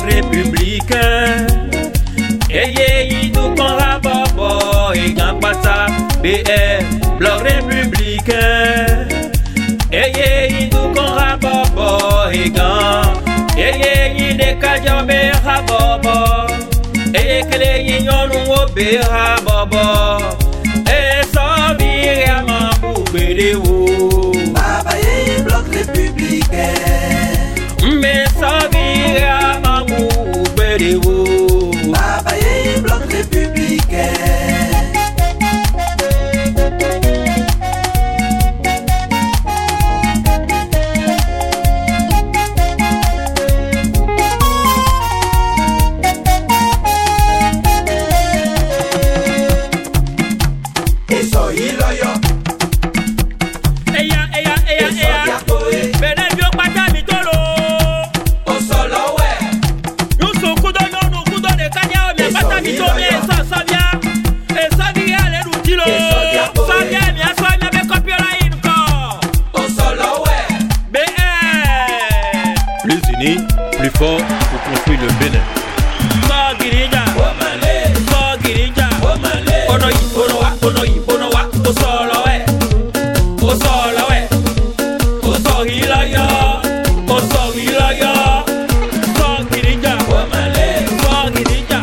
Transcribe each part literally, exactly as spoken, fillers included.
républicain. Eye nous qu'on rabobo et grand pata B R bloc républicain. Eye nous qu'on rabobo et grand. Eye ne kajambe rabobo. Eye kele yon nous be rabobo. E so vire mambu bedewo. Baba Yeye bloc républicain. Me so vire mambu bedewo. Baba Yeye bloc républicain. Plus fort pour construire le Bénin. Sagirija, Sagirija, Onoyi, Onowa, Onoyi, Onowa, Osolowe, Osolowe, Osorilaya, Osorilaya, Sagirija, Sagirija,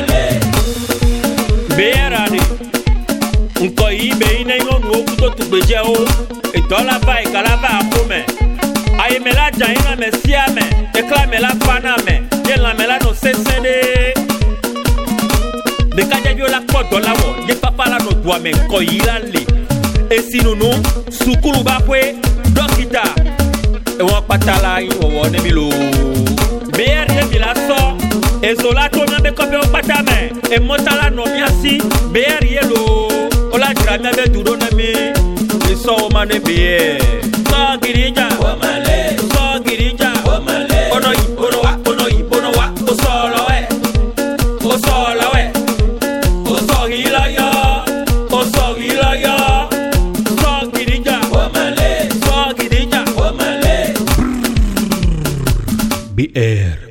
Béarade, Nkoyi, Béine, Yono, Kuto, Tubejeo, et dans la vaille, Kalava, Akome. Aye me la jaina me siya me, ekla me la fana me, yen la me la no sesede. De kaja vio la kodo la wo, ye papa la no dwa me koyi la li. E si nou nou, sukulu bakwe, dokita. E wan patala yi wo wo ne milo. Beyer ye mi la so, e zola to me be kope o pata me. E motala no mi asi, beyer ye lo. Ola jira me be duro na mi, e so o mane beyer. Sagirija, Sagirija, Onoyi, Onowa, Onoyi, Onowa, Osolowe, Osolowe, Osorilaya, Osorilaya, Sagirija, Sagirija, B R